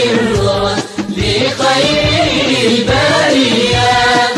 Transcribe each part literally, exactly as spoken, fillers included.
الرسل لخير البرية.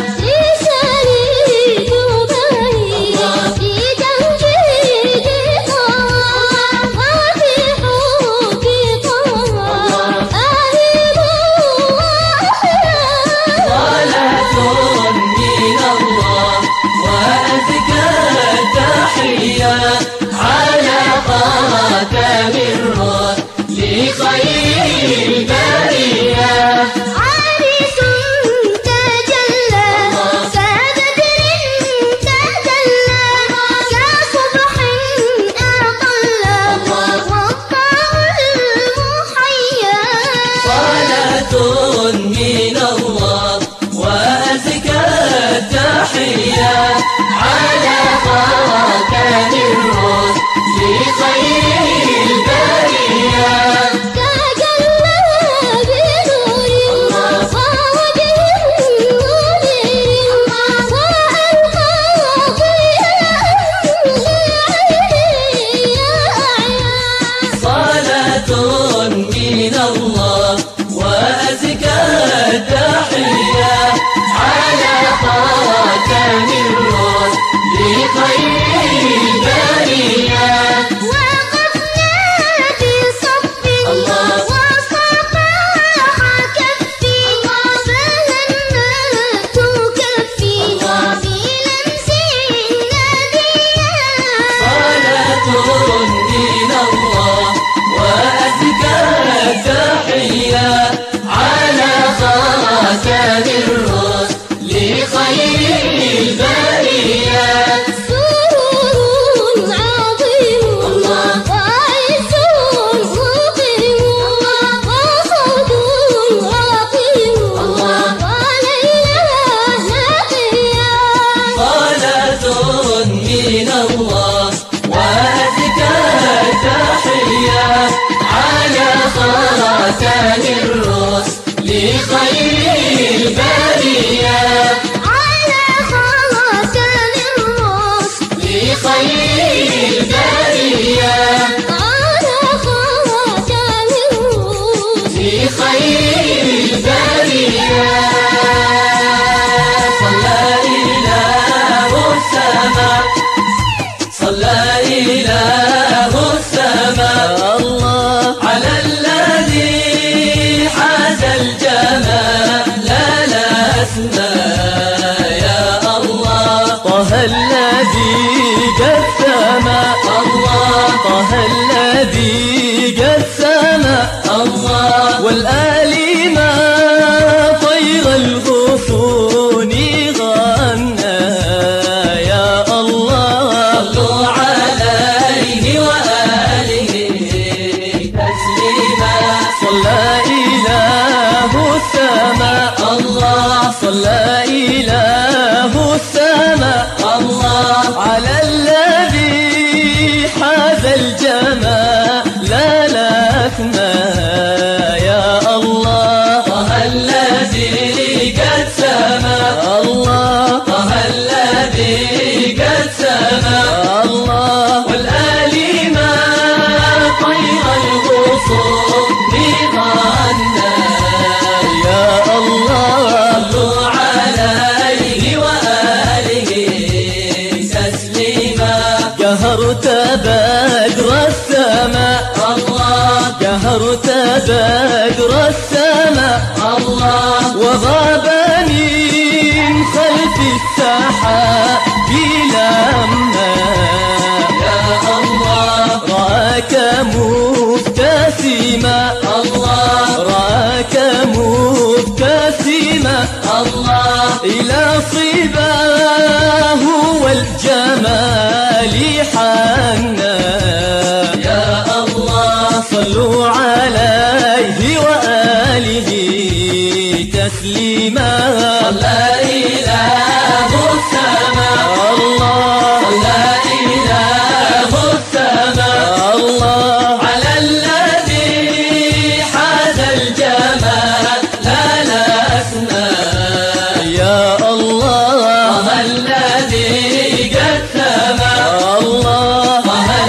بدر السماء الله وغاب من خلف السحاب لما يا الله رآك مبتسما الله رآك مبتسما الله إلى صباه والجمال حنا يا الله صلوا عليه وآله تسليما لا إله السماء الله لا إله السماء الله على الذي حاز الجمال لا لا أثناء يا الله الذي قد سما الله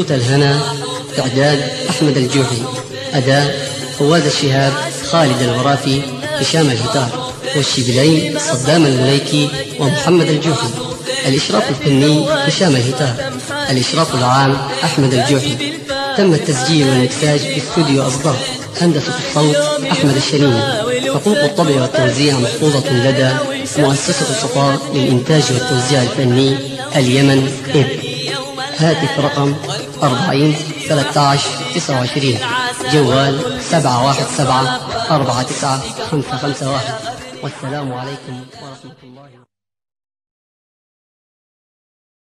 بيوت الهنا إعداد أحمد الجوحي، أداء فواز الشهاب، خالد الورافي، هشام الهتار، والشبلين صدام المليكي ومحمد الجوحي. الإشراف الفني هشام الهتار. الإشراف العام أحمد الجوحي. تم التسجيل والمكساج في استوديو أصداء. هندسة الصوت أحمد الشريمي. حقوق الطبع والتوزيع محفوظة لدى مؤسسة صفاء للإنتاج والتوزيع الفني، اليمن إب. هاتف رقم أربعين ثلاثة عشر تسعة وعشرين. جوال سبعة واحد سبعة أربعة تسعة خمسة خمسة واحد. والسلام عليكم ورحمة الله.